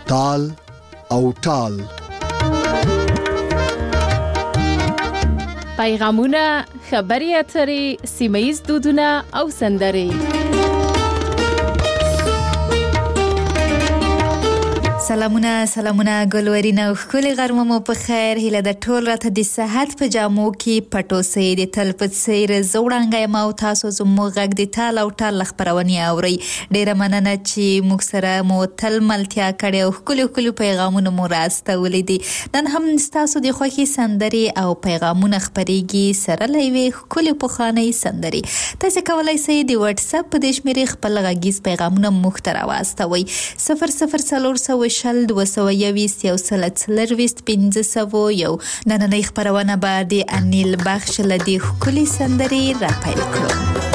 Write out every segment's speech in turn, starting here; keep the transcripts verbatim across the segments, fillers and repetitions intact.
تال او ټال. پیغامونه، خبري اترې، سیمه‌ییز دودونه او سندرې. سلامونه سلامونه ګلورینه او ښکلي غرمه مو په خیر. هیله د ټول راته د صحت په جامو کې پټو سي د تل په سیر زوړانګای ما او تاسو زموږ غږ د تال او ټال خبرونه اوري. ډیره مننه چې موږ سره مو تل ملتیا کړې او ښکلي ښکلي پیغامونه مو راستولې دي. نن هم تاسو د خوښي سندري او پیغامونه خبريږي سره لوي ښکلي پوخاني سندري. تاسو کولای شئ د واتس اپ په د شمیرې خپل غږیز پیغامونه مخترا واستوي. صفر صفر څلور سوه شل دوه سوه یویست یو سل څلرویست پنځه سوه یو. نننۍ خپرونه به د انیل بخش له دې ښکلي سندرې را پیل کړو.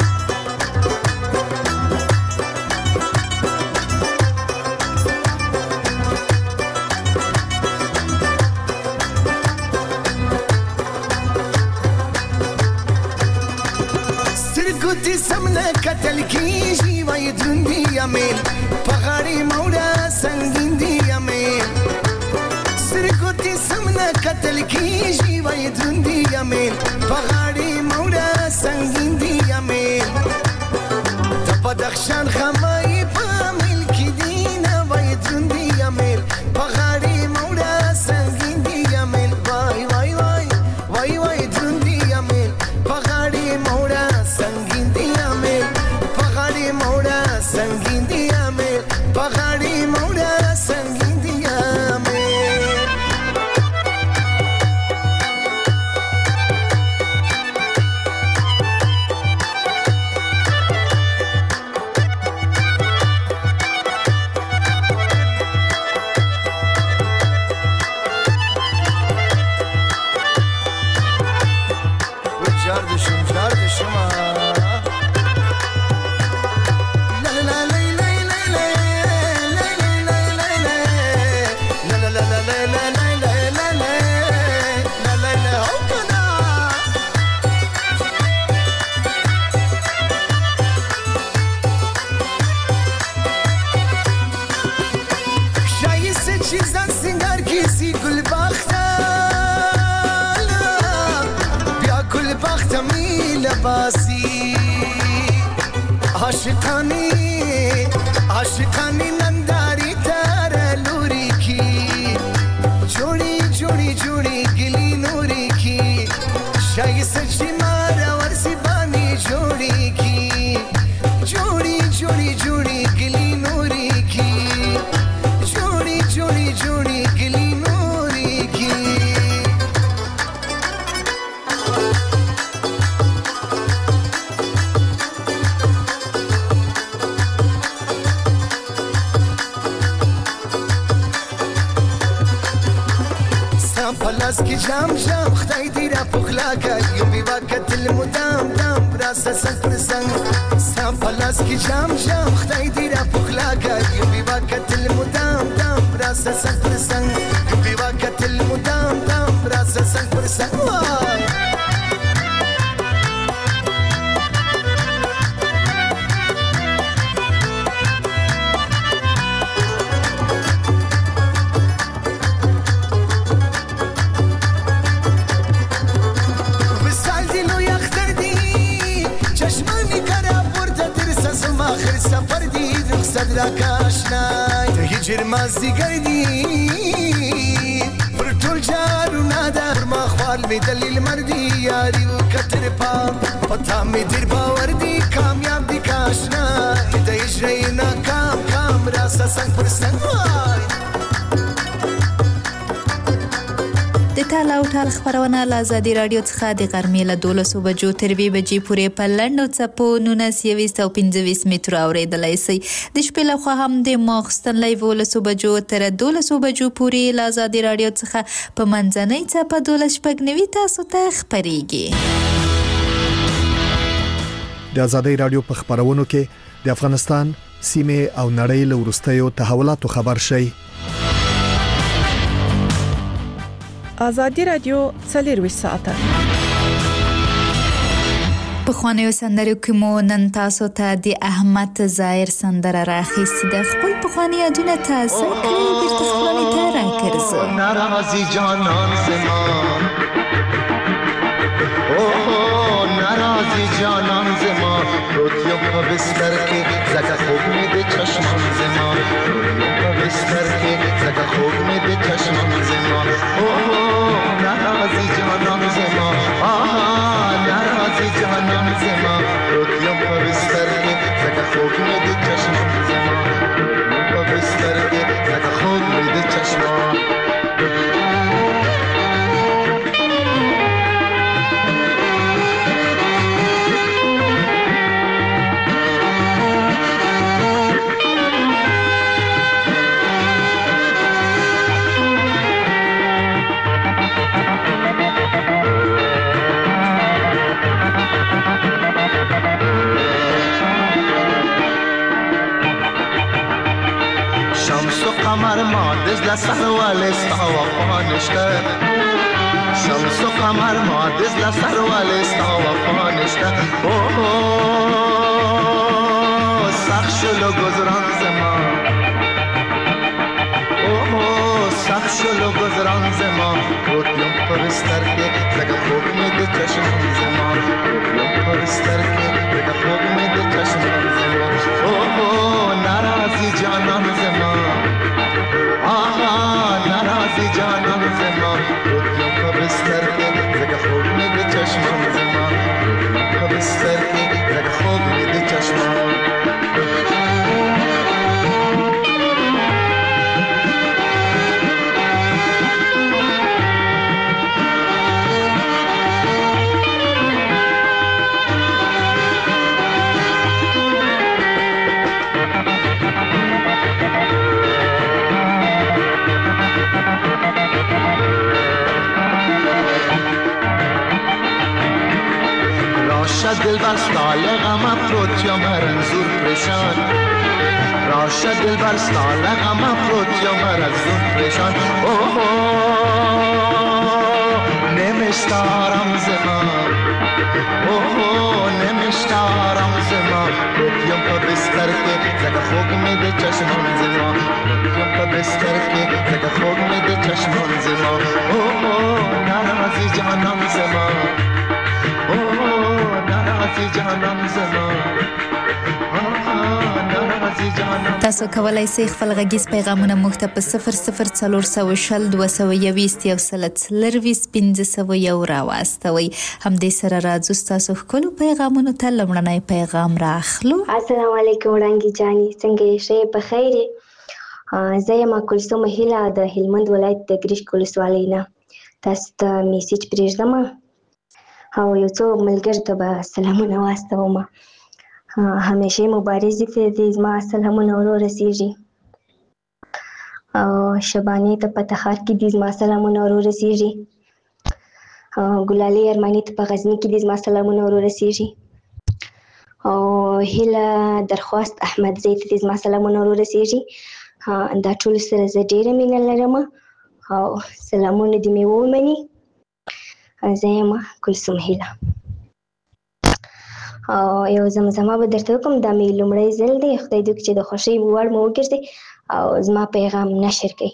سترګو دې سمنه کتل کېږي وایي دروند دي امیل په غاړې موړه سنګین دي امیل. سترګو دې سمنه کتل کېږي وایي دروند دي امیل په غاړې موړه سنګین دي امیل. د بدخشان خمای په امیل کې دي نه وایي دروند دي امیل په غاړې موړه سنګین دي امیل. وای وای وای وای وای دروند دي امیل په غاړې موړه سنگین دی امیل په غاړې موړه سنگین دی امیل په غاړې موړه سنگین دی امیل. وجار دې شم جار دې شم عاشقانی عاشقانی ننداری تر لوری کی جوڑی جوڑی جوڑی گلی نوری کی شای سچی مارا ورسی بانی جوڑی کی جوڑی جوڑی جوڑی گلی نوری کی جوڑی جوڑی جوڑی گلی نوری کی. پلاس کی جام جام خدای دې را پخلا کړي یو بیوا کتل مدام دام راسه سنگ پر سنگ. سام پلاس کی جام جام خدای دې را پخلا کړي یو بیوا کتل مدام دام راسه سنگ پر سنگ یو بیوا کتل مدام دام راسه سنگ پر سنگ. وای سفر دی رخصت را کاشنای ته هجر مازدیګر دی پر ټول جارونه در ما خپل می دلیل مردی یاری وکتر پام پتا می دیر باور دی کامیاب دی کاشنای ته هجر ناکام کام راسه سنگ پر سنگ. وای د تال او ټال خبرونه له ازادي رادیو څخه د غرمې له دولسو بجو تر اووه بجې پورې په لنډو څپو نولس یویست او پنځه ویشت مترو اورېدلی شئ. د شپې لخوا هم د ماخوستن له یولسو بجو تر دولسو بجو پورې له ازادي رادیو څخه په منځنۍ څپه دولس شپږ نوي تاسو ته خپرېږي. د ازادي رادیو په خبرونو کې د افغانستان سیمه او نړۍ له وروستیو تحولاتو خبر شئ. ازادي رادیو څلور ساعته په خوانیو سندرو کې مو نن تاسو ته د احمد ظاهر سندره راخیستې ده. خپل پخواني یادونه تازه کړئ، بیرته خپلې ته راګرځو. ناراضي جانان زما، اوه ناراضي جانان زما، پروت یم په بستر کې ځکه خوب مې د چشمان زما، پروت یم په بستر کې ځکه خوب مې د چشمان زما، اوه ناراضي جانان زما، آها ناراضي جانان زما، پروت یم په بستر کې ځکه خوب مې د چشمان زما، پروت یم په بستر کې ځکه خوب مې د چشمان. قمر ما دزل سر والستا وفا نشته، شمس و قمر ما دزل سر والستا وفا نشته، اوه سخت شلو گذران زما، اوه سخت شلو گذران زما، پروت یم په بستر کې ځکه خوب مې د چشمان زما، پروت یم په بستر کې ځکه خوب مې د چشمان زما، اوه ناراضي جانان زما، آها ناراضي جانان زما، پروت یم په بستر کې ځکه خوب مې د چشمان زما، پروت یم په بستر کې ځکه خوب مې د چشمان. دل بر سال غم افروت یا مرنزور پریشان، راشه دل بر سال غم افروت یا مرنزور پریشان، اوه نمیشتارم زما، اوه نمیشتارم زما، پروت یم په بستر کې ځکه خوب مې د چشمان زما، پروت یم په بستر کې ځکه خوب مې د چشمان زما، اوه ناراضي جانان زما، تاسو کولای شئ خپل غږیز پیغامونه موږ ته په صفر صفر څلور سوه شل دوه سوه یوویشت یو سل څلرویشت پنځه سوه یو راواستوئ. همدې سره راځو ستاسو ښکلو پیغامونو ته. لومړنی پیغام راخلو. السلام علیکم وړانګې جانې، څنګه یې؟ ښه یې؟ په خیر یې؟ زه یم کلثوم هیله د هلمند ولایت د ګرشک ولسوالۍ نه. تاسو ته میسیج پرېږدم او یو څو ملګرو ته به سلامونه واستوم. همیشه مبارزې ته دې زما سلامونه ورو رسېږي، او شبانې ته په تخار کې دې زما سلامونه ورو رسېږي، ګلالۍ ارماني ته په غزني کې دې زما سلامونه ورو رسېږي، او هیله درخواست احمدزی ته دې زما سلامونه ورو رسېږي. دا ټولو سره زه ډېره مینه لرم او سلامونه دې مې ومني. زه یم کلثوم هیله. او یو زمزمه به درته وکړم، دا مې لومړی ځل دی. خدای دې وکړي چې د خوښۍ وړ مو وګرځي او زما پیغام نشر کړئ.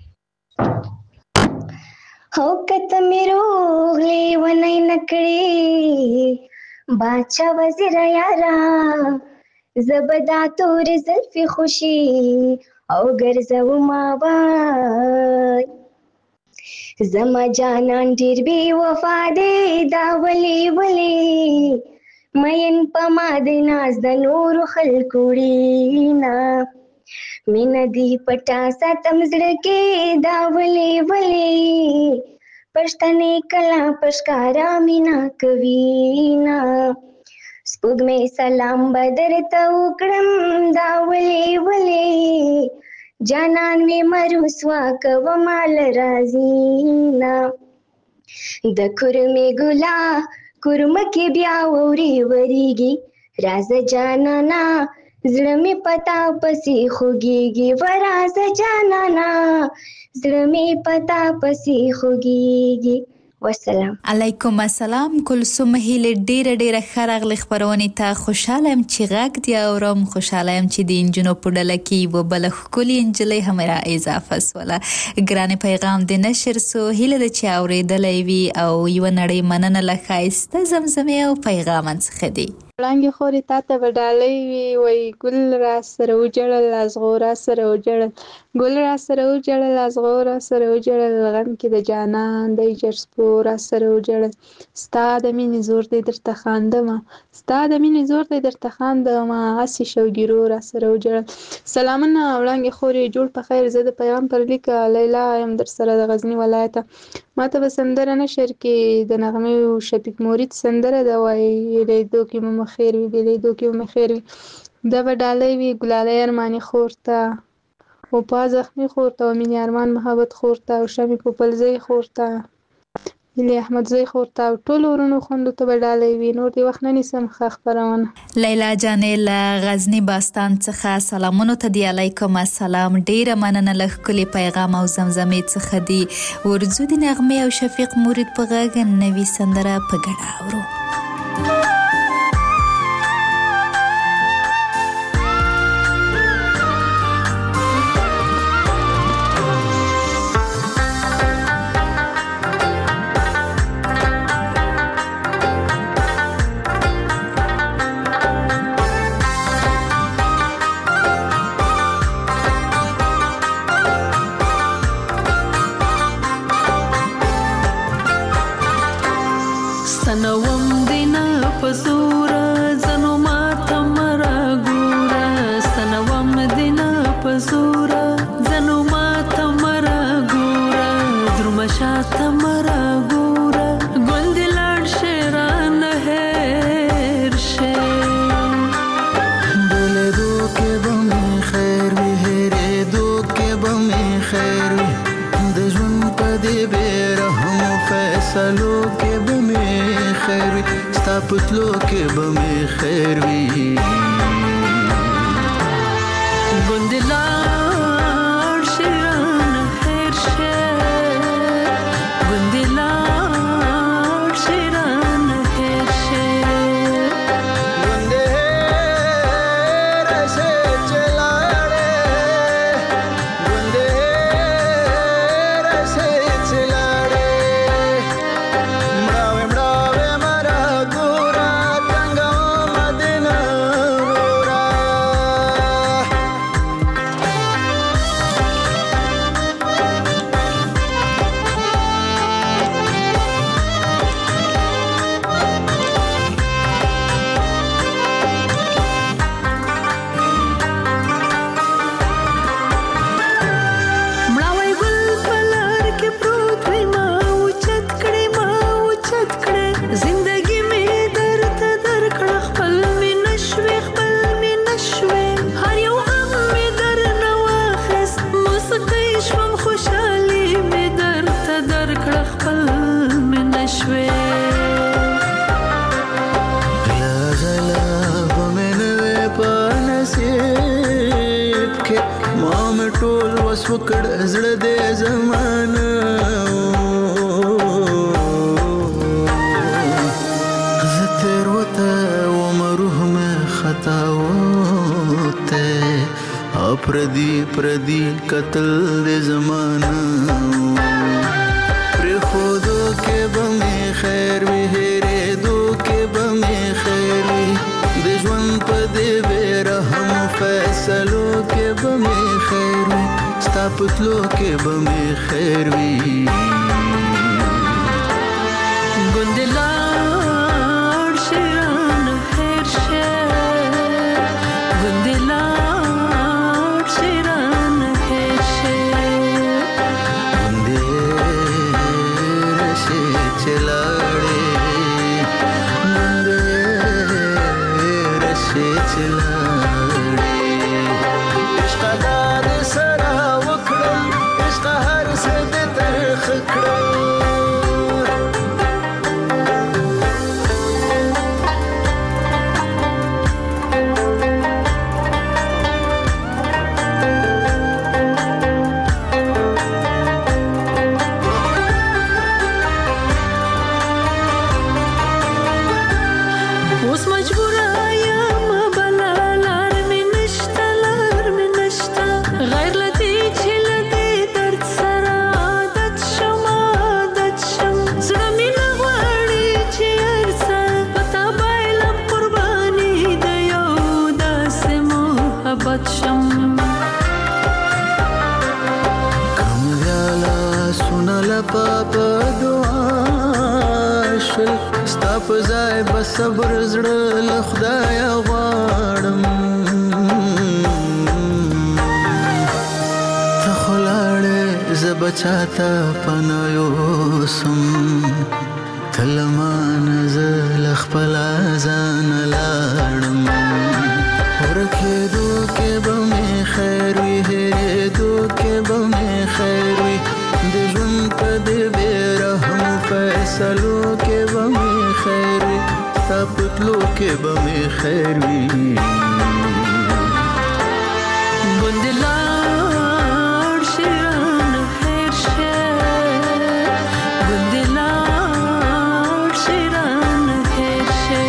او که ته مې روغ لیونی نه کړې باچا وزیره یاره، زه به دا تورې زلفې خوشي او ګرځومه وای. زما جانان ډېر بې وفا دی، دا ولې ولې مین په ما د ناز د نورو خلکو وړینا، مینه دې پټه ساتم زړه کې، دا ولې ولې پښتنې کله په ښکاره مینه کوینه. سپوږمۍ سلام به درته وکړم، دا ولې ولې جانان مې مرسوا کومه له رازینا. د کورمې ګلا کورمه کې بیا ووري وریږي، رازه جانانا زړه مې پتا پسې خوږیږي، ورازه جانانا زړه مې پتا پسې خوږیږي. والسلام. علیکم السلام کلثوم هیله ډیره ډیره ښه راغلی خپرونې ته. خوشحاله یم چې غږ دې اورم، خوشحاله یم چې د نجونو په ډله کې یوه بله ښکلې نجلۍ هم را اضافه سوله. ګرانې پیغام دې نشر سو، هیله ده چې اورېدلی وي او یوه نړۍ مننه له ښایسته زمزمې او پیغامه څخه دی. وړانګې خورې تا ته به ډالۍ وي، وایي ګل را سره وجړل ازغو را سره وجړل، ګل را سره وجړل ازغو را سره وجړل، غم کې د جانان دی جرسپو را سره وجړل، ستا د مینې زور دی درته خاندمه، ستا د مینې زور دی درته خاندمه، هسې شوګیرو را سره وجړل. سلامونه وړانګې خورې، جوړ په خیر. زه د پیغام پر لیکه لیلا یم در سره د غزني ولایته. ما ته به سندره نشر کې د نغمې او شفیق مرید سندره ده، وایي لیدو کې مو خیر وي، بې لیدو کې مو خیر وي. دا به ډالۍ وي ګلالۍ ارماني خور ته، وپا زخمي خور ته، او مینې ارمان محبت خور ته، او شمې پوپلزۍ خور ته، هیلې احمدزۍ خور ته، او ټولو ورونو خویندو ته به ډالۍ وي. نور دې وخت نه نیسم، ښه خپرونه. لیلا جانې له غزني باستان څخه سلامونو ته دی. علیکم السلام، ډیره مننه له ښکلي پیغام او زمزمې څخه دی. ورځو د نغمې او شفیق مرید په غږ نوې سندره په ګډه اورو. پتلو کې به مې خیر وي، ګوندلار شیران خیر شه، ګوندلار شیران خیر شه، ګوندې رسې چلاړې، ګوندې رسې چلاړې، مړاوې مړاوې مرا وکړ زړه دې زمانه زه تیر وته وم روح مې خطا وته پردي پردي قتل دې زمانه پر خودو کې به مې خیر وي هېرېدو کې به مې خیر وي د ژوند په دې بې رحم فیصلو کې به مې خیر وي ستا پتلو کې به مې خیر وي ګوندلار شیران خیر شه ګوندلار شیران خیر شه ګوندې رسې چلاړې ګوندې رسې چلاړې عشق هر څه دې ترخ کړم محبت شم کم یالا سونا لپا په دعا شل ستا په ځای به صبر زړه له خدایه غواړم ته خو لاړې زه به چاته پناه یوسم ته له مانه زه له خپله ځانه لاړم ورکېدو کې به مې خیر وي هېرېدو کې به مې خیر وي د ژوند په دې بې رحمو فیصلو کې به مې خیر وي ستا په تلو کې به مې خیر وي بندې لاړ شي رانه هېر شي بندې لاړ شي رانه هېر شي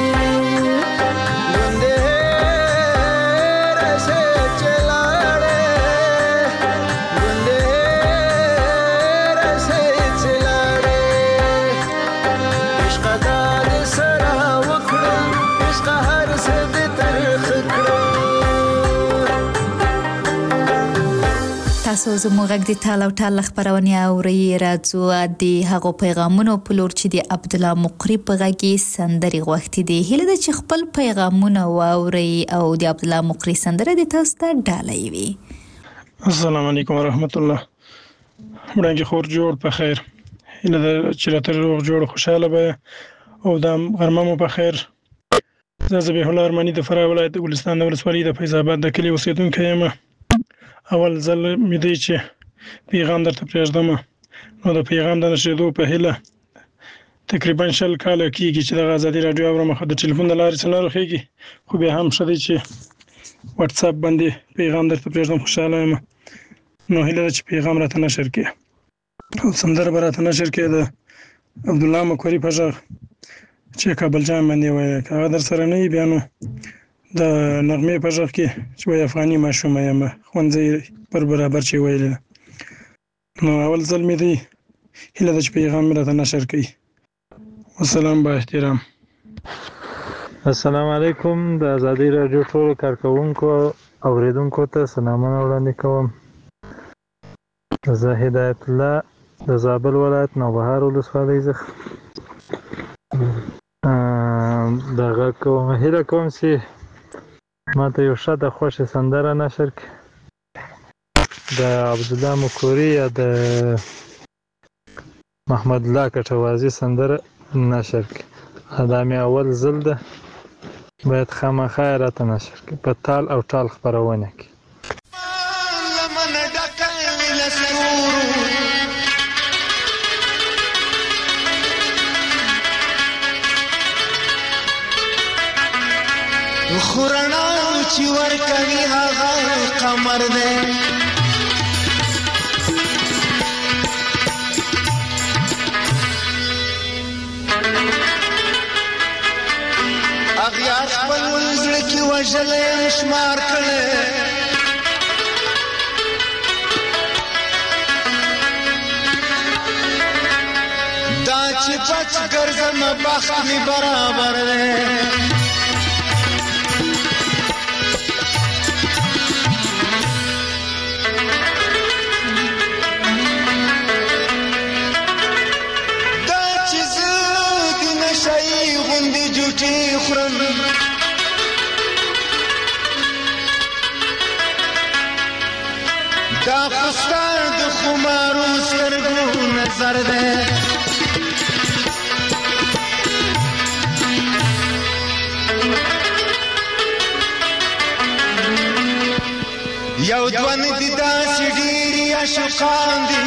تاسو زموږ غږ د تال او ټال خبرونه اورئ راځو د هغو پیغامونو په لور چې د عبد الله مقری په غږ سندري غوښتي دي هله د چې خپل پیغامونه واورئ او د عبد الله مقری سندره د تاسو ته ډالۍ وي. السلام علیکم ورحمت الله. وړاندې خور جوړ په خیر هله د چې راته روغ جوړ خوشاله به او د غرمه مو په خیر. زه ذبیح الله ارماني د فراه ولایت ګلستان د ولسوالۍ د فیض آباد د کلي اوسیدونکی یم. اول ځل مې دی چې پیغام درته پرېږدم نو د پیغام د نشریدو په هیله تقریبا شل کاله کېږي چې دغه ازادي راډیو اورم خو د ټلیفون د لارې څه نه رخېږي خو بیا هم ښه دی چې واتساپ باندې پیغام درته پرېږدم خوشحاله یم نو هیله ده چې پیغام راته نشر کړي او سندره به راته نشر کړي د عبدالله مقری په غږ چې کابل جان باندې وایي که هغه در سره نه وي بیا نو د نغمې په غږ کې چې وایي افغاني ماشومه یم ښوونځی پر برابر چې ویلې ده نو اول ځل مې دی هیله ده چې پیغام مې راته نشر کړي. والسلام با احترام. السلام علیکم. د ازادي راډیو ټولو کارکوونکو اوریدونکو ته سلامونه وړاندې کوم. زه هدایت الله د زابل ولایت نوبهار ولسوالۍ څخه دغه کوم هیله کوم چې ماته یو ښه د خوښې سندره نشر کړي د عبدالله مقری یا د محمد الله کټوازي سندره نشر کړي. دا مې اول ځل ده باید خامخا یې راته نشر کړي په تال او ټال خپرونه کې. خورنا چې ورکوي هغه قمر دی اغیار خپل زړه کې وژلی شمار کړی دا چې بچ ګرځم بخت مې برابر دی خورم دا خستا د خمارو سترګو نظر ده یو دوان دي داسې ډېرې عاشقان دي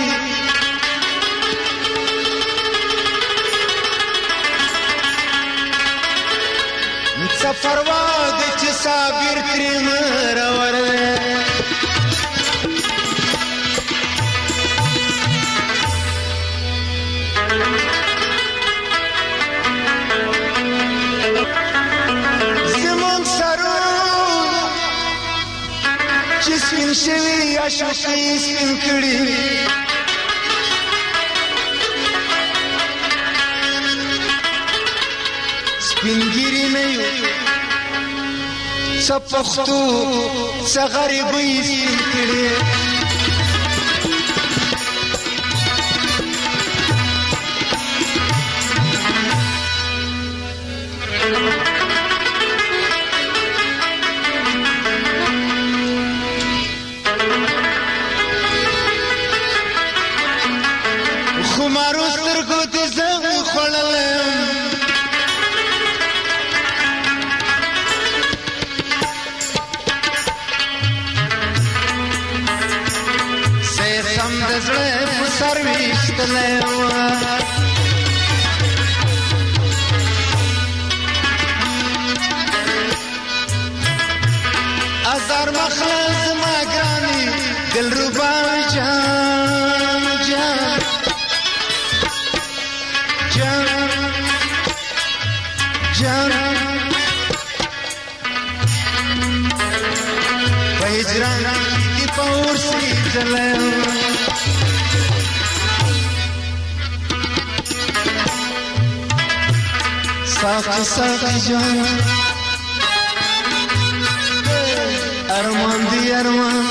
سفر واد چې صابر ترې مرور زمون سرو چې سپین شوي عاشقي سپین کړي سپین ګیري نه یو څه پښتو څه غریبۍ سپین کړي خمارو سترګو دې زه خوړلم زه یې سم د زړه په سر ویشتلی وم ازار مخله زما ګرانې دلربا جان جان جان جان په هجران کې په ورسې ځلی ساقي ساقي جان ارمان دی ارمان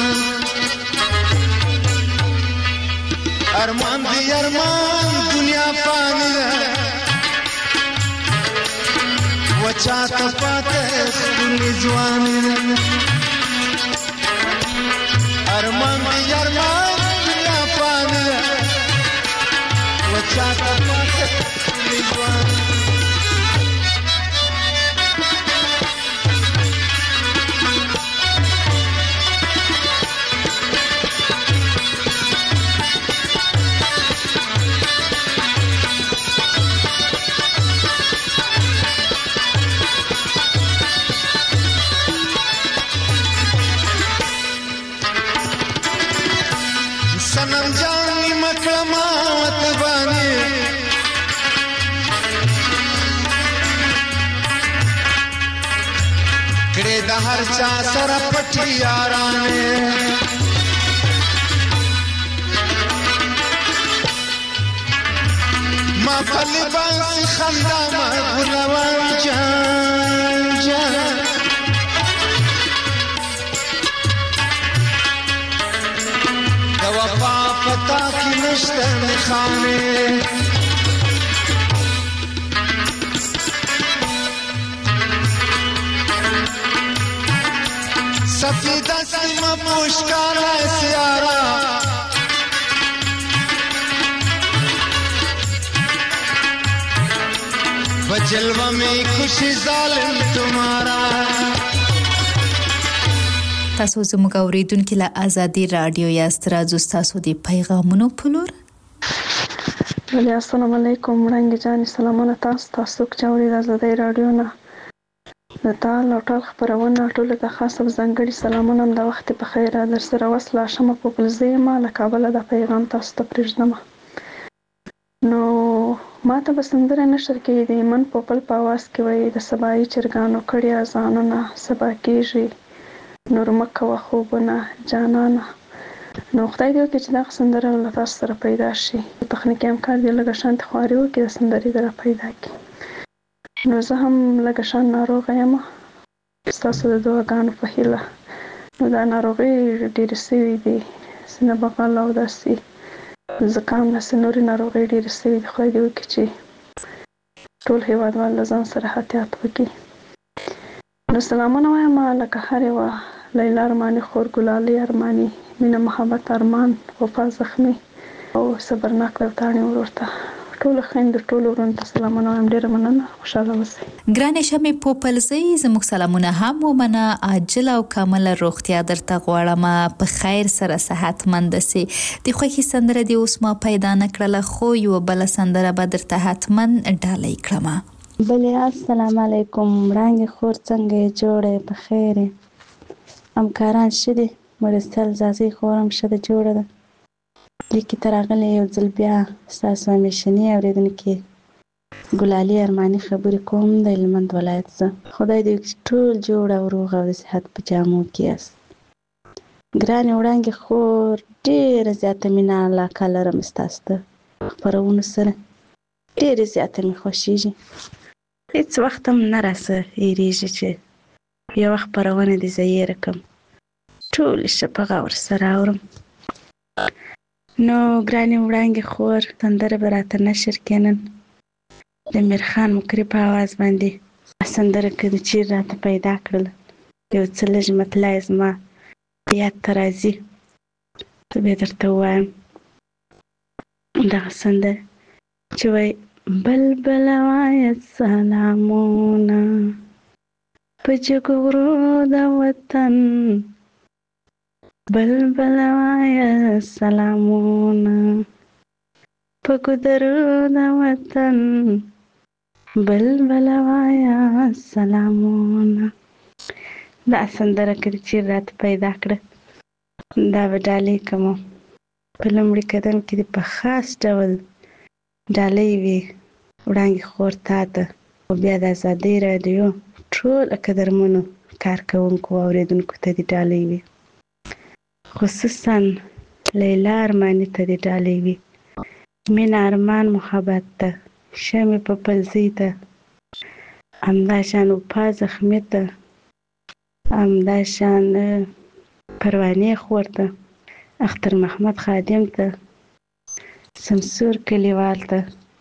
ارمان دی ارمان دنیا فانی ده وچا ته پاته ستونی ځواني ده ارمان دی ارمان دنیا فانی ده وچا ته پاته ستونی ځواني सनम जानी मकलमात बानी कड़े द हर चा सर पठी याराने मां फली बांसी खंदा मां गुलवान जान जान वफा पता की नश्ते में खाने सफीदा सीमा पुष्कारा सियारा बजलवा में खुशी जालिम तुम्हारा تاسو زموږ اوریدونکو له ازادي رادیو یاست راځو تاسو د پیغامونو په لور ولی السلام علیکم وړاندې جان سلامونه تاسو تاسو چاوري د ازادي رادیو نه د تال او ټول خبرونه ټول ته خاصه ځانګړي سلامونه د وخت په خیر در سره وصله شمه په پلزیمه له کابل د پیغام تاسو ته پرېږدم نو ماته بسندره نشر کې د من په خپل پاواز کې وای د سبای چرګانو کړي ازانونه سبا کېږي نور مکه و خوبونه جانانه نو خدای دې وکړي چې دا سندره له تاسو سره پیدا شي تخنیکي امکان دې لږ شانت خواري وکړي د سندرې در پیدا کړي نو زه هم لږ شان ناروغه یم ستاسو د دعاګانو په هیله نو دا ناروغي ډېرې سوي دي سینه بغل او داسې زکام داسې نورې ناروغۍ ډېرې سوي دي خدای دې وکړي چې ټول هېوادوال له ځان سره احتیاط وکړي نو سلامونه وایم لکه هر یوه لیلا ارماني خور ګلالۍ ارماني مینه محبت ارمان وفا زخمي او صبرناک وطاڼي ورور ته ټولو خویندو ټولو ورونو ته سلامونه وایم ډېره مننه خوشحاله اوسئ ګرانې شمې پوپلزۍ زموږ سلامونه هم ومنه عاجله او کامله روغتیا درته غواړم په خیر سره صحتمند سې د خوښي سندره دې اوس ما پیدا نه کړله خو یوه بله سندره به درته حتما ډالۍ کړم بلې السلام علیکم وړانګې خور څنګه یې جوړه په خیر همکاران ښه دي مرستیال ځاځي خور هم ښه ده جوړه ده لیکې ته راغلی یو ځل بیا ستاسو همیشني اورېدونکې ګلالۍ ارماني خبرې کوم د هلمند ولایت زه خدای دې وکړي ټول جوړ او روغ او د صحت په جامو کې یاست ګرانې وړانګې خور ډېره زیاته مینه علاقه لرم ستاسو د خپرونو سره ډېرې زیاته مې خوښېږي هېڅ وخت هم نه راسه هېرېږي چې یو خبرونه دې زیره کوم ټول شپه ور سره اورم. نو ګرانې وړانګې خور سندره به راته نشر کینن د میرخان مکري په آواز باندې سندره که د چیر راته پیدا کړل یو څه لږ مطلع زما یاد ته راځي زه بیا درته ووایم دغه سندره چې وایي بلبله وایه سلامونه په جګو غرو د وطن بلبله وایه سلامونه په ګودرو د وطن بلبله وایه سلامونه. دا سندره که چیر راته پیدا کړه دا به ډالۍ کوم. په لومړي قدم کې دې په خاص ډول ډالۍ وي وړانګې خور تا ته او بیا د ازادۍ راډیو ټولو قدرمنو کارکوونکو او اورېدونکو ته دې ډالۍ وي. خصوصا لیلا ارماني ته دې ډالۍ وي. مینه ارمان محبت ته شمې په پلزۍ ته همداشان وفا زخمي ته همداشان پروانې خور ته اختر محمد خادم ته سمسور کلیوال ته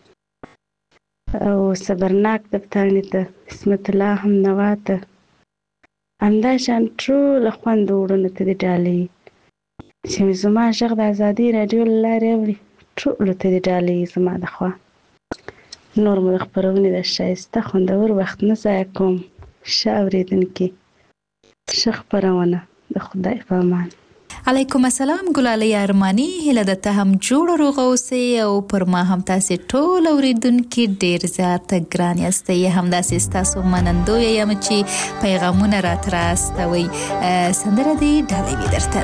او صبرناک دفتانې ته اسمت الله هم نوا ته همداشان ټوله خوند وړونو ته دې ډالۍ چې زما غږ د ازادۍ راډیو له لارې اوري ټولو ته دې ډالۍ زما د خوا. نور مو د خپرونې د ښایسته خوندور وخت نه ضایع کوم. ښه اورېدونکي ښه خپرونه د خدای په امان. علیکم السلام ګلالۍ ارماني هیله ده ته هم جوړ روغ اوسئ او پر ما هم تاسې ټول اورېدونکي ډېر زیات ګران یاستئ. همداسې ستاسو منندویه یم چې پیغامونه راته راستوئ. سندره دې ډالۍ وي درته.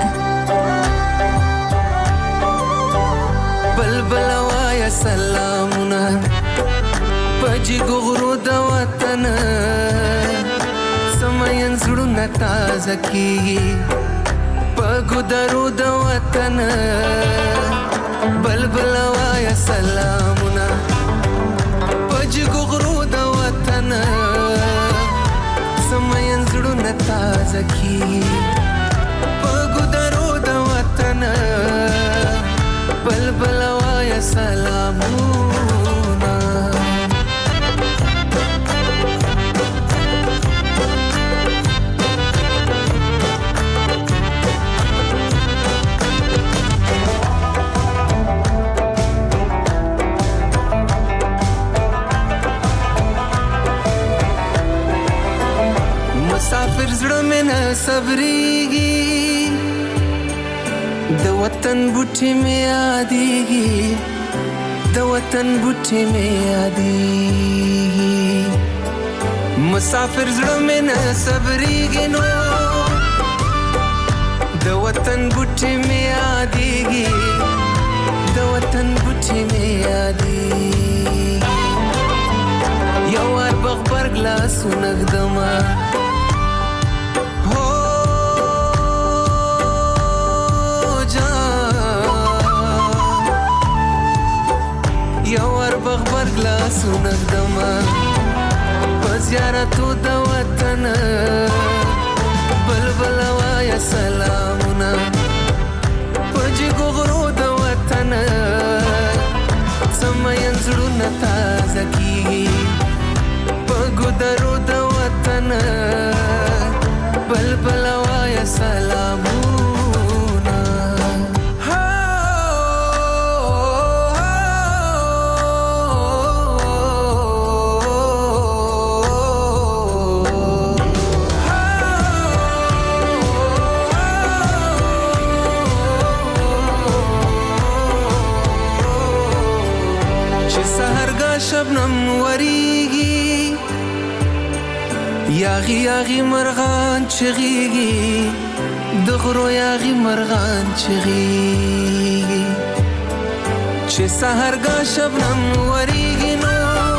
بلبل وایه سلامونه په جګو غرو د وطن سمین زړونه تازه کېږي په ګودرو د وطن بلبل وایه سلامونه په جګو غرو د وطن سمین زړونه تازه کېږي په ګودرو د وطن بلبل وایه سلامونه. مسافر زړه مې نه صبرېږي د وطن بوټي مې یادېږي د وطن بوټي مې یادېږي مسافر زړه مې نه صبرېږي نو د وطن بوټي مې یادېږي د وطن بوټي مې یادېږي یو وار بغبرګ لاسونه ږدمه بغبرګ لاسونه ږدمه په زیارتو د وطن بلبل وایه سلامونه په جګو غرو د وطن سمین زړونه تازه کېږي په ګودرو د وطن بلبل وایه سلامونه. شبنم وریږي یاغي یاغي مرغان چغيږي د غرو یاغي مرغان چغيږي چې سحرګاه شبنم وریږي نو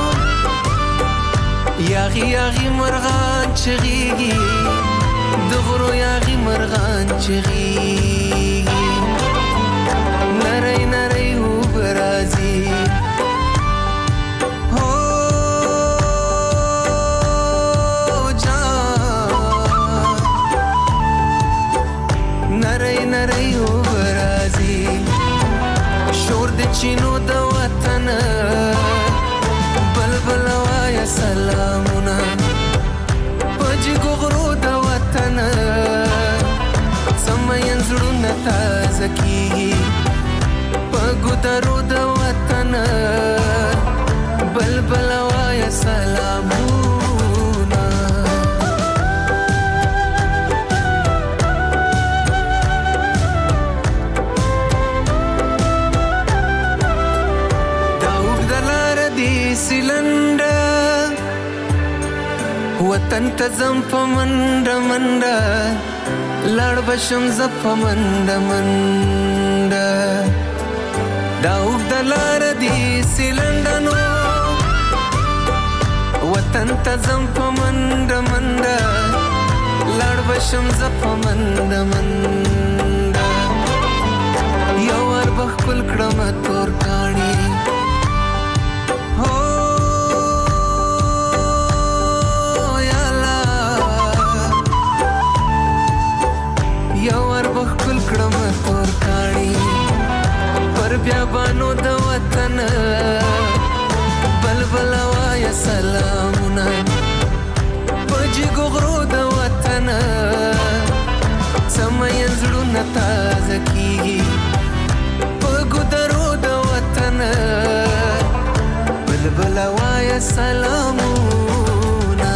یاغي یاغي مرغان چغيږي د غرو یاغي مرغان چغيږي نری نری وبرازي نری نری وبرازي شور د چینو د وطن بلبل وایا سلامونه پجی ګغرو د وطن سمین زړونه تازه کیږي پګو درو د وطن بلبل وایا سلامونه داوګ دلار دی سیلنډ وطن ته زم په منډه منډه لړ بشم ز په منډه منډه داوګ دلار دی سیلنډنو وطن ته زم په منډه منډه لړ بشم ز په منډه منډه یو ور بخل کړم تور کاڼي بخل کړم تور کاڼي پر بیا بانو د وطن بلبل وایا سلامونه پجی ګغرو د وطن سمین زړونه تازه کیږي پګو درو د وطن بلبل وایا سلامونه.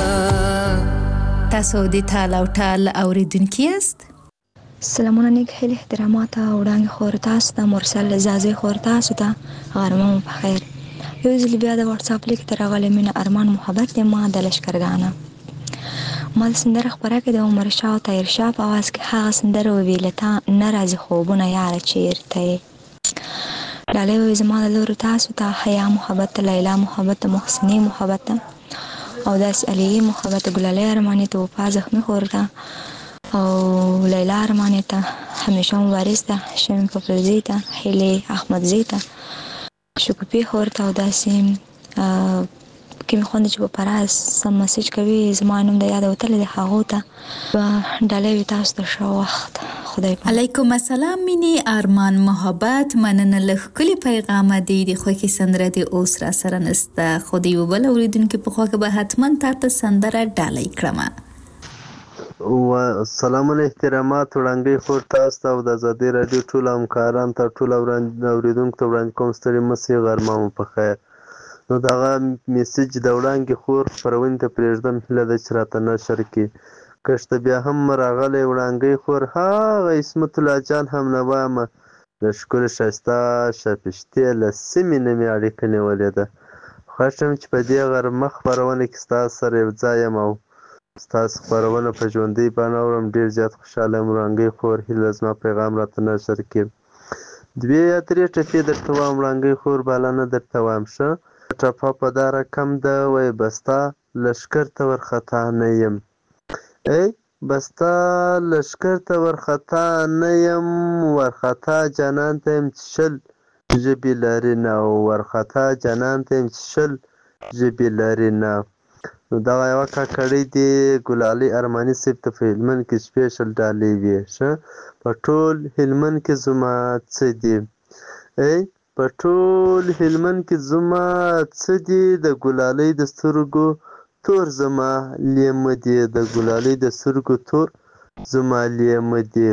تاسو د ټال او ټال اوریدونکي یاست؟ سلامونه نیک هیله احترامات او وړاندې خور تاسو ته مرسل زازي خور تاسو ته غرمه مو په خیر. یو ځل بیا د واتس اپ لیک تر غلې مینه ارمان محبت ما د لشکرګانه ما سندره خبره کې د عمر شاه او طاهر شاه په आवाज کې هغه سندره ویلتا ناراضي خوبونه یاره چیرته لاله وې زما د لور تاسو ته حیا محبت لیلا محبت محسنی محبت او داس علی محبت ګلاله ارمانه ته په زخمی خورته او لیلا ارمانه ته همیشه مبارز ده شمیم ففرزی ته حیلی احمد زی ته شکوپی خورته او داسې کې مې خوند چې په پراز سم مسیج کوي زما نوم د یاد وتل د هغو ته ډالۍ تاسو ته ښه وخت خدای پاک. علیکم السلام مینی ارمان محبت مننه له ښکلي پیغامه دی د خوښې سندره د اوس را سره نسته خو د یو بل اورېدونکي په خوا کې به حتما تاته سندره ډالۍ کړمه. و سلامونه احترامات وړاندې خور تاسو ته او د ازادي رادیو ټول همکاران ته ټول اوریدونکو ته وړاندې کوم ستړي مسي غرمه مو په خیر. نو دغه میسج د وړاندې خور خپرونې ته پرېږدم هیله ده چې راته نشر کړي کشته بیا هم راغلی وړاندې خور هغه اسمت الله جان هم نه وامه د ښکلې ښایسته شاپشتې له سیمې نه مې اړیکه نیولې ده. خوښ یم چې په دې غرمه خپرونه کې ستاسو سره یو ځای یم او ستاسو خپرونه په ژوندۍ بڼه اورم. ډېر زیات خوشحاله یم وړاندې خور هیله زما پیغام راته نشر کړي. دوې یا درې ټپې درته وایم وړاندې خور بلنه درته وایم ښه ټپه په دا رقم ده وای بستا لشکر ته ورخطا نه یم ای بستا لشکر ته ورخطا نه یم ورخطا جانان ته یم چې شل ژبې لري نه ورخطا جانان ته یم چې شل ژبې لري نه. نو دغه یوه کاکړۍ دې ګلالۍ ارماني صاحب ته په هلمند کې سپیشل ډالۍ وې ښه په ټول هلمند کې زما څه دي ای په ټول هلمند کې زما څه دي د ګلالۍ د سترګو تور زما لیمه دي د ګلالۍ د سترګو تور زما لیمه دي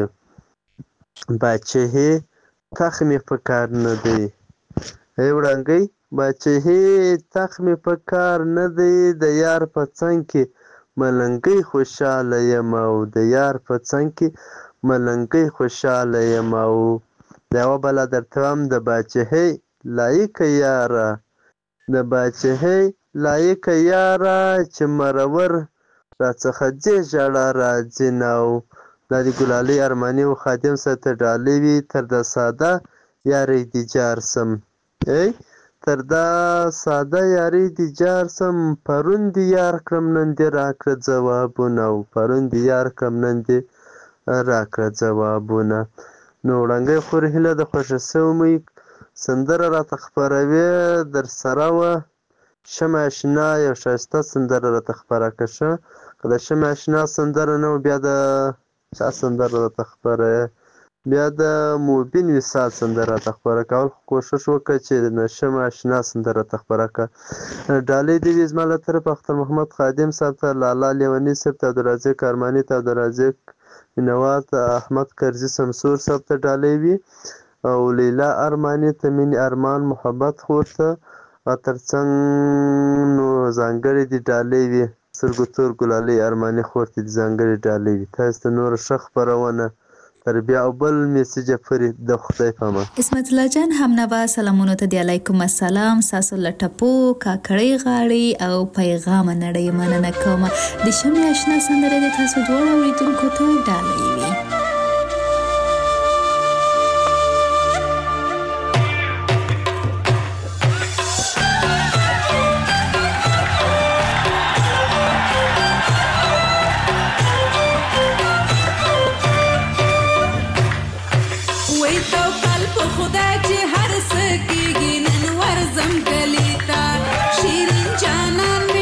باچهې تخ مې په کار نه دی ای وړانګۍ باچهې تخ مې په کار نه دی د یار په څنګ کې ملنګۍ خوشحاله یم او د یار په څنګ کې ملنګۍ خوشحاله یم او د یوه بله درته هم د باچهۍ لایقه یاره د باچهۍ لایقه یاره چې مرور راڅخه ځې ژړا راځي نه او دا د ګلالۍ ارماني و خادم سره ته ډالۍ وي تر د ساده یارۍ دې جار سم ای تر دا ساده یارۍ دې جار سم پرون دې یار کړم نن دې راکړه ځوابونه او پرون دې یار کړم نن دې راکړه ځوابونه. نو وړاندې خور هیله د خوښه سومې سندره راته خپروي در سره وه شمع اشنا یو ښایسته سندره راته خپره کړه ښه که د شمع اشنا سندره نه و بیا د چا سندره راته خپره بیا د موبین وصال سندره راته خپره کول کوشش وکړه چې نشم اشنا سندره راته خپره کړه ډالۍ دې وي زما له طرفه اختر محمد خادم صاحب ته لالا لیوني صاحب ته عبدالرزاق ارماني ته عبدالرزاق مینوال ته احمد کرزي سمسور صاحب ته ډالۍ وي او لیلا ارماني ته مینې ارمان محبت خور ته ترڅنګ نو ځانګړې دي ډالۍ وي سترګو تور ګلالۍ ارماني خور ته دې ځانګړې ډالۍ وي تاسو ته نوره ښه خپرونه تر بیا او بل میسج پرې د خدای په امان اسمت الله جان همنوا سلامونو ته دی علیکم السلام ساسو لټپو کاکړی غاړي او پیغام نړۍ مننه کوم د شمې آشنا سندره د تاسو دواړو اوریدونکو ته ډالۍ وي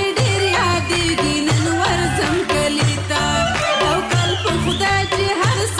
هر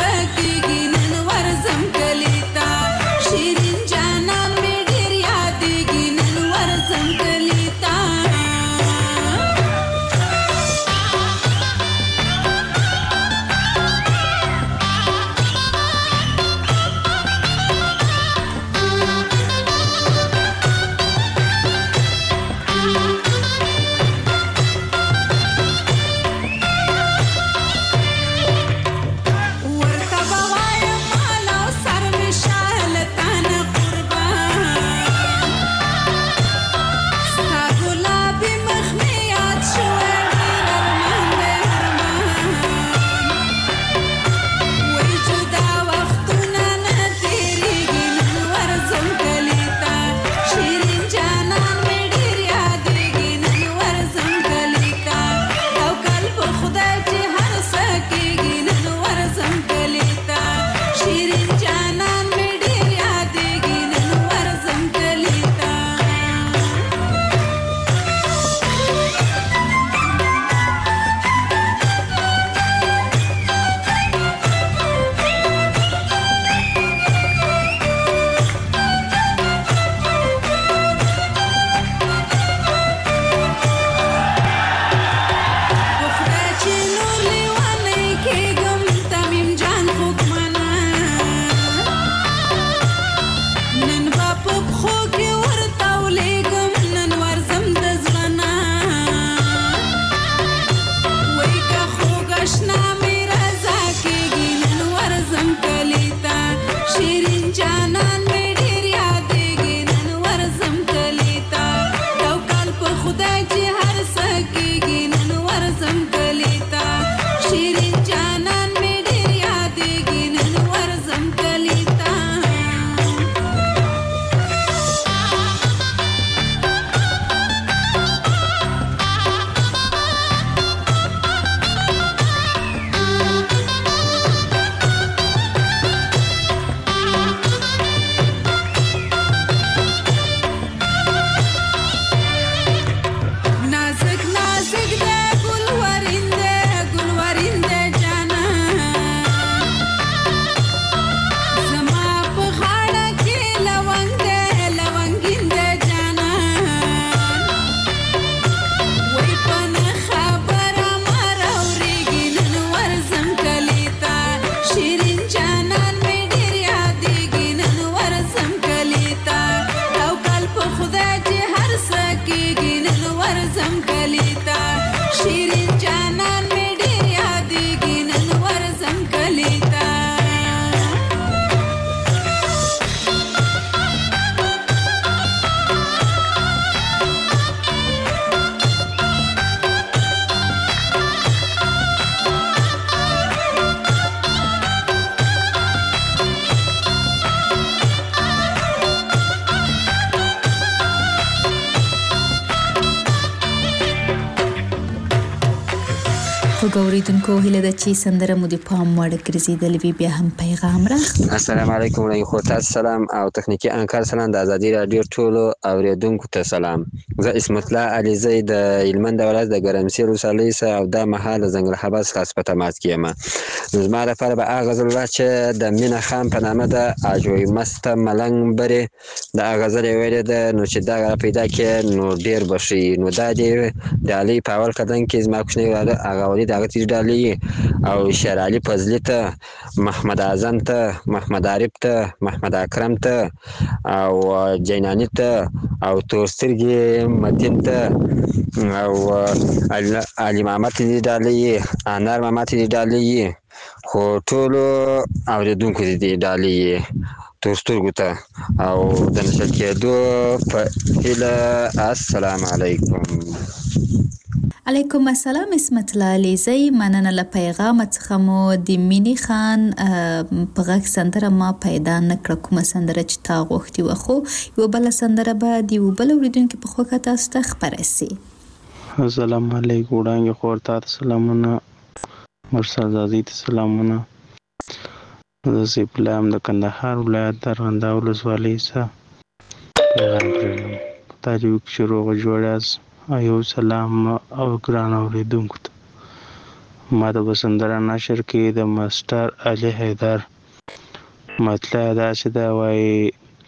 موږ اوریدونکو هیله ده چې سندره مو د پام وړ ګرځېدلې وي. بیا هم پیغام راغلی. السلام علیکم وړاندې خور تاسو سلام او تخنیکی انکار سلام. د ازادي رادیو ټولو اوریدونکو ته سلام. زه اسمت الله علیزی د هلمند ولایت د ګرمسیر ولسوالۍ څخه او دا مهال د ځنګل حبس څخه په تماس کې یم. زما لپاره به هغه غزل وه چې د مینه خان په نامه ده اجوی مسته ملنګ برې د هغه غزل یې ویلې ده نو چې دغه پیدا کړې نو ډېر به ښه وي. نو دا دې د علي په اول قدم کې زما کوچنی وراره هغه ولید هغه تیز ډالۍ او شیر علي فضلي ته محمد اعظم ته محمد عارف ته محمد اکرم ته او جینانی ته او تورسترګي متین ته او علي محمد دې ډالۍ انار محمد دې ډالۍ خو ټولو اوریدونکو دې ډالۍ تورسترګو ته او د نشل کېدو په هیله. السلام علیکم. علیکم السلام اسمت الله علیزی. مننه له پیغام څخه مو د مینې خان په غږ سندره ما پیدا نه کړه کومه سندره چې تا غوښتي وه، خو یوه بله سندره به د یوه بل اورېدونکي په خوښه تاسو ته خپره سي. السلام علیکم وړاندې خور ته سلامونه، مرسل زازي ته سلامونه. زه سیف الله یم د کندهار ولایت د ارغنداب ولسوالۍ څخه پیغام کړی په تاریخ کې روغ جوړ یاست. ایو سلام او ګران اوریدونکو ته. ما د سندره نشر کې د ماسټر علي حیدر مطلع داسې ده وایي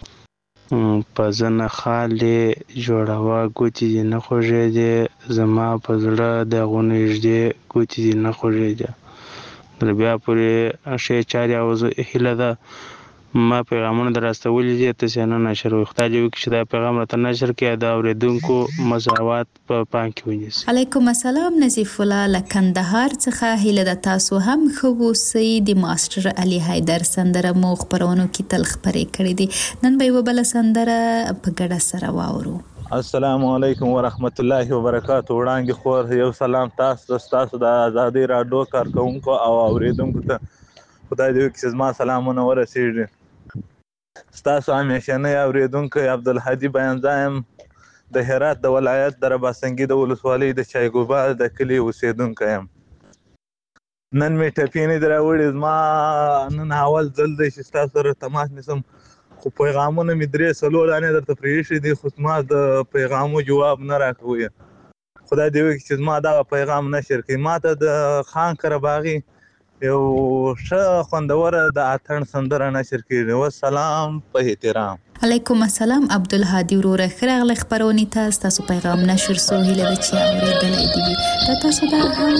په زنه خالې جوړوه ګوتې دې نه خوږېدې زما په زړه د غونږدې ګوتې دې نه خوږېدې. تر بیا پورې ښې چارې او هیله ده ما پیغامونه در استولي دي تاسې نه نشر وي. خدای دې وکړي چې دا پیغام راته نشر کړي د اورېدونکو مساوات په پام کې ونیسي. علیکم السلام نظیف الله له کندهار څخه هیله ده تاسو هم ښه اوسئ. د ماسټر علي حیدر سندره مو خپرونو کې تل خپرې کړې دي. نن به یوه بله سندره په ګډه سره واورو. السلام علیکم ورحمت الله وبرکاتو. وړاندې خور یو سلام تاسو ته ستاسو د ازادي راډیو کارکوونکو او اوریدونکو ته خدای دې وکړي چې زما سلامونه ورسېږي. ستاسو همیشنی اوریدونکی عبدالهادي بیانزا یم د هرات د ولایت د رباسنګي د ولسوالۍ د چایګوبا د کلي اوسېدونکی یم. نن مې ټپې نه دي راوړي. زما نن اول ځل دی چې ستاسو سره تماس نیسم، خو پیغامونه مې درې څلور دانې درته پرېښي دي خو زما د پیغامو جواب نه راکوي. خدای دې وکړي چې زما دغه پیغام نشر کړي. ما ته د خان قرهباغي یو ښه خوندوره د اتڼ سندره نشر کړي. والسلام په احترام. علیکم السلام عبدالهادي وروره ښه راغلی خپرونې ته. ستاسو پیغام نشر سو هیله ده چې اورېدلی دې وي. دا تاسو دا هم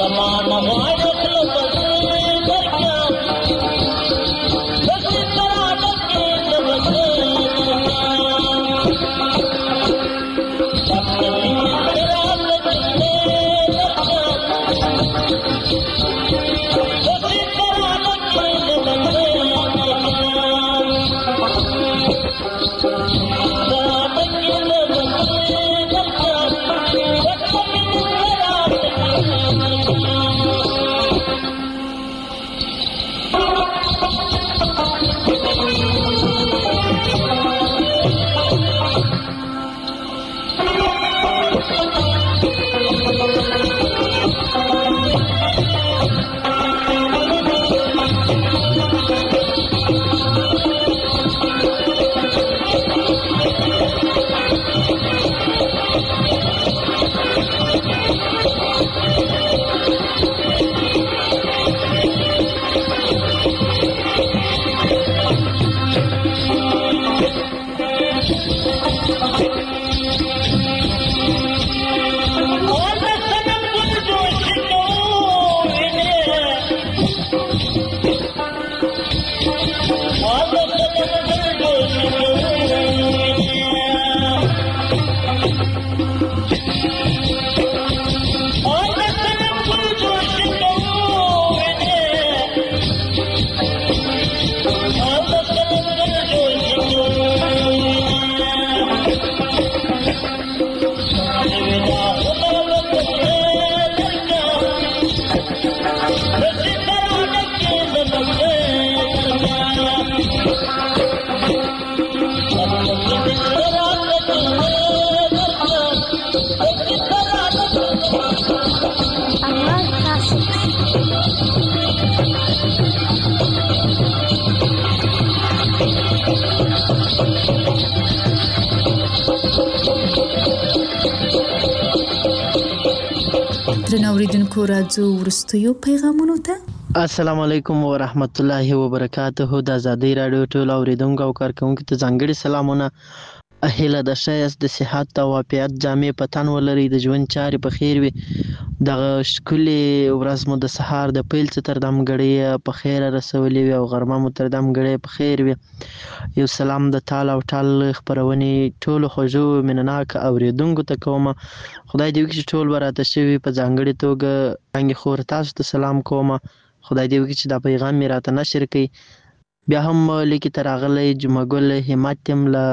درنو اوریدونکو راځو وروستیو پیغامونو ته. السلام علیکم ورحمت الله وبرکاته. د ازادۍ راډیو ټول اوریدونکو او کارکونکو ته ځانګړي سلامونه. هیله د ښایست د صحت او عافیت جامې په تن ولري، د ژوند چارې په خیر وي. دغه ښکلې ورځ مو د سهار د پیل څه تر دمګړۍ په خیره رسولې وي او غرمه مو تر دمګړۍ په خیر وي. یو سلام د تال او ټال خپرونې ټولو خوږو مینهناک اوریدونکو ته کوم. خدای دې وکړي چې ټول به راته شوي په ځانګړې توګه څنګه خور تاسو ته سلام کوم. خدای دې وکړي چې دا پیغام مې راته نشر کړي. بیا هم لیکي ته راغلی جمعه ګل همت یم له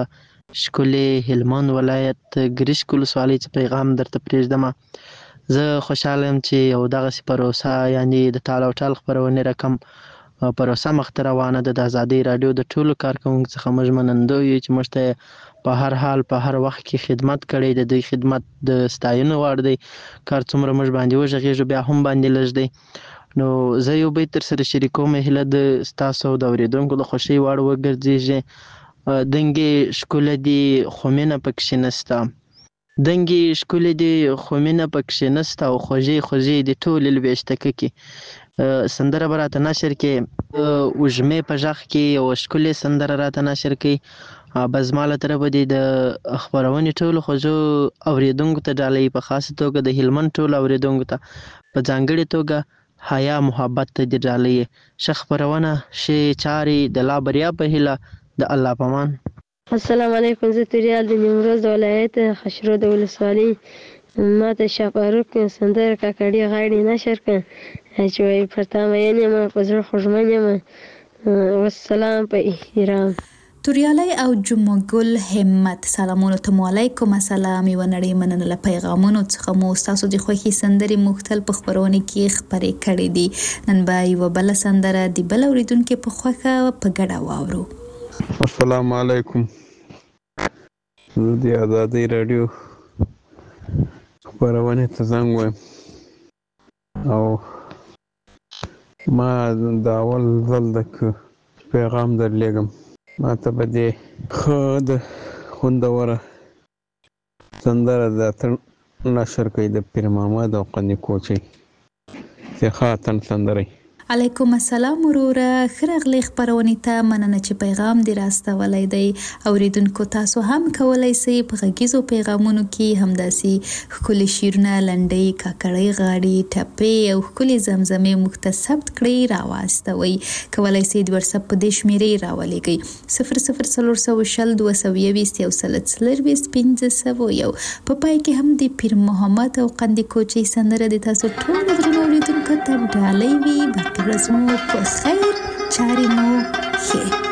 ښکلې هلمند ولایت ګرشک ولسوالۍ څخه پیغام درته پرېږدم. زه خوشحاله یم چې یو دغسې پروسه یعنې د ټال او ټال خپرونې رقم پروسه مخته روانه ده. د ازادۍ راډیو د ټولو کارکوونکو څخه موږ منندوی یو چې موږ ته په هر حال په هر وخت کې خدمت کړی. د دوی خدمت د ستایلو وړ دی. کار څومره موږ باندې وغږېږو بیا هم باندې لږ دی. نو زه یو بیت در سره شریکوم، هیله د ستاسو او د اورېدونکو د خوښۍ وړ وګرځېږي. دنګې ښکله دي خو مینه پکښې نسته، دنګې ښکلې دي خو مینه پکښې نسته او خوږې خوږې دي ټولې لوېشته کې. سندره به راته نشر کې وږمې په غږ کې یوه ښکلې سندره راته نشر کوي. بس زما له طرفه دې د خپرونې ټولو خوږو اورېدونکو ته ډالۍ، په خاصه توګه د هلمند ټولو اورېدونکو ته په ځانګړې توګه حیا محبت ته دې ډالۍ. ښه خپرونه، ښې چارې، د لا بریا په هیله، د الله په امان. السلام علیکم. زه توریال د نیمروز د ولایت خشرو د ولسوالۍ. ما ته شاه فاروق سندره کاکړي غاړې نشر کړه چې وایي پر تا مین یم په زړه خوږمن یم. والسلام په احترام. توریالی او جمعه ګل همت سلامونو ته مو علیکم السلام. یوه نړۍ مننه له پیغامونو څخه مو ستاسو د خوښې سندرې مختل په خپرونې کې خپرې کړې دي. نن به یوه بله سندره د بل اورېدونکي په خوښه په ګډه واورو. السلام علیکم. زه د ازادۍ راډیو خپرونې ته زنګ وایم او ما د اول ځل د پیغام درلیږم. ما ته به دې ښه د خوندوره سندره د اتڼ نشر کوي د پیر محمد او قني کوچۍ چې ښه اتڼ سندره. علیکم السلام وروره، ښه راغلی خپرونې ته. مننه چې پیغام دې راستولی دی. اوریدونکو تاسو هم کولی سئ په غږیزو پیغامونو کې همداسې ښکلي شعرونه، لنډۍ، کاکړۍ غاړې، ټپې او ښکلي زمزمې موږ ته ثبت کړئ، راواستوئ. کولی سئ د وټساپ په دې شمېرې راولېږئ صفر صفر څلور سوه شل دوه سوه یوویشت یو سل څلرویشت پنځه سوه یو. په پای کې هم د پیر محمد او قندي کوچۍ سندره د تاسو ټولو درنو اوریدونکو ته ډالۍ وي. باقي ورځ مو په خیر، چارې مو ښې.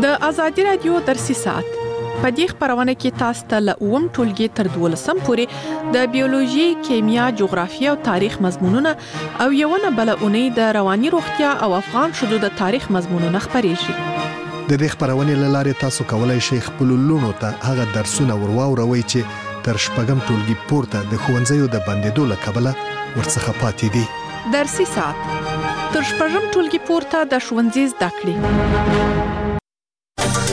د ازادي رادیو درسي ساعت په دې خبرونه کې تاسو ته له اووم ټولګي تر دولسم پورې د بیولوژي، کیمیا، جغرافیه او تاریخ مضمونونه او یو نه بل اونۍ د رواني روغتیا او افغان شذو د تاریخ مضمونونه خبرېږي. د دې خبرونه لاره تاسو کولای شئ خپل لونو ته هغه درسونه ورواوروي چې تر شپږم ټولګي پورته د ښوونځیو د بندیدو له کبله ورڅخه پاتې دي. درسي ساعت تر شپږم ټولګي پورته د ښوونځي زده کړې.